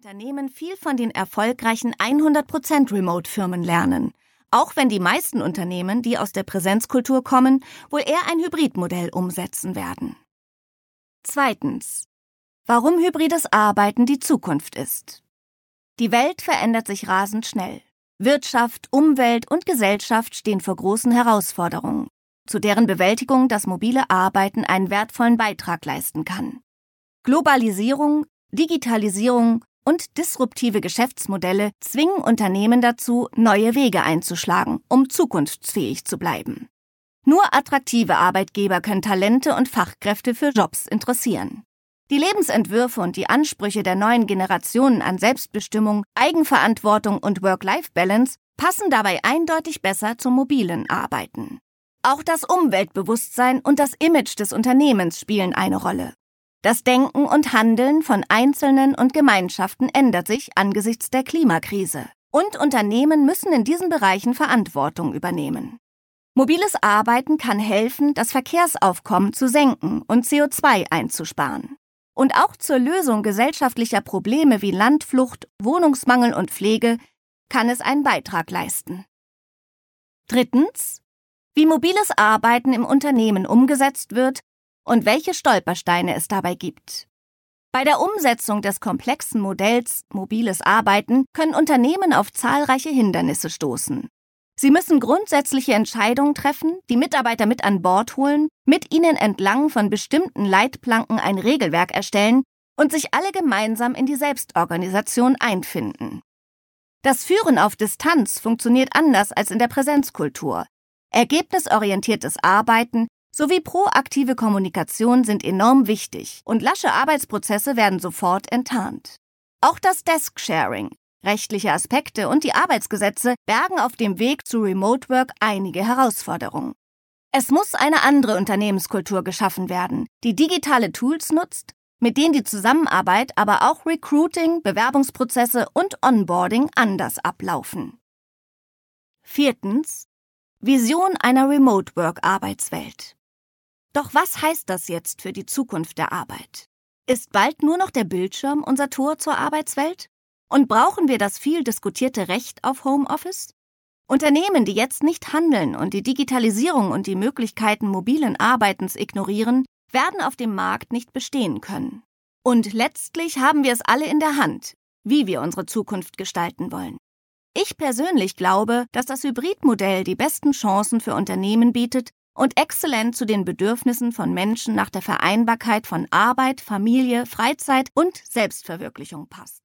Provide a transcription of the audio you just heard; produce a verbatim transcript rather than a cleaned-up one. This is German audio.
Unternehmen viel von den erfolgreichen hundert Prozent Remote-Firmen lernen, auch wenn die meisten Unternehmen, die aus der Präsenzkultur kommen, wohl eher ein Hybridmodell umsetzen werden. Zweitens. Warum hybrides Arbeiten die Zukunft ist. Die Welt verändert sich rasend schnell. Wirtschaft, Umwelt und Gesellschaft stehen vor großen Herausforderungen, zu deren Bewältigung das mobile Arbeiten einen wertvollen Beitrag leisten kann. Globalisierung, Digitalisierung und disruptive Geschäftsmodelle zwingen Unternehmen dazu, neue Wege einzuschlagen, um zukunftsfähig zu bleiben. Nur attraktive Arbeitgeber können Talente und Fachkräfte für Jobs interessieren. Die Lebensentwürfe und die Ansprüche der neuen Generationen an Selbstbestimmung, Eigenverantwortung und Work-Life-Balance passen dabei eindeutig besser zum mobilen Arbeiten. Auch das Umweltbewusstsein und das Image des Unternehmens spielen eine Rolle. Das Denken und Handeln von Einzelnen und Gemeinschaften ändert sich angesichts der Klimakrise. Und Unternehmen müssen in diesen Bereichen Verantwortung übernehmen. Mobiles Arbeiten kann helfen, das Verkehrsaufkommen zu senken und C O zwei einzusparen. Und auch zur Lösung gesellschaftlicher Probleme wie Landflucht, Wohnungsmangel und Pflege kann es einen Beitrag leisten. Drittens. Wie mobiles Arbeiten im Unternehmen umgesetzt wird und welche Stolpersteine es dabei gibt. Bei der Umsetzung des komplexen Modells mobiles Arbeiten können Unternehmen auf zahlreiche Hindernisse stoßen. Sie müssen grundsätzliche Entscheidungen treffen, die Mitarbeiter mit an Bord holen, mit ihnen entlang von bestimmten Leitplanken ein Regelwerk erstellen und sich alle gemeinsam in die Selbstorganisation einfinden. Das Führen auf Distanz funktioniert anders als in der Präsenzkultur. Ergebnisorientiertes Arbeiten sowie proaktive Kommunikation sind enorm wichtig und lasche Arbeitsprozesse werden sofort enttarnt. Auch das Desk-Sharing, rechtliche Aspekte und die Arbeitsgesetze bergen auf dem Weg zu Remote Work einige Herausforderungen. Es muss eine andere Unternehmenskultur geschaffen werden, die digitale Tools nutzt, mit denen die Zusammenarbeit, aber auch Recruiting, Bewerbungsprozesse und Onboarding anders ablaufen. Viertens. Vision einer Remote Work Arbeitswelt. Doch was heißt das jetzt für die Zukunft der Arbeit? Ist bald nur noch der Bildschirm unser Tor zur Arbeitswelt? Und brauchen wir das viel diskutierte Recht auf Homeoffice? Unternehmen, die jetzt nicht handeln und die Digitalisierung und die Möglichkeiten mobilen Arbeitens ignorieren, werden auf dem Markt nicht bestehen können. Und letztlich haben wir es alle in der Hand, wie wir unsere Zukunft gestalten wollen. Ich persönlich glaube, dass das Hybridmodell die besten Chancen für Unternehmen bietet und exzellent zu den Bedürfnissen von Menschen nach der Vereinbarkeit von Arbeit, Familie, Freizeit und Selbstverwirklichung passt.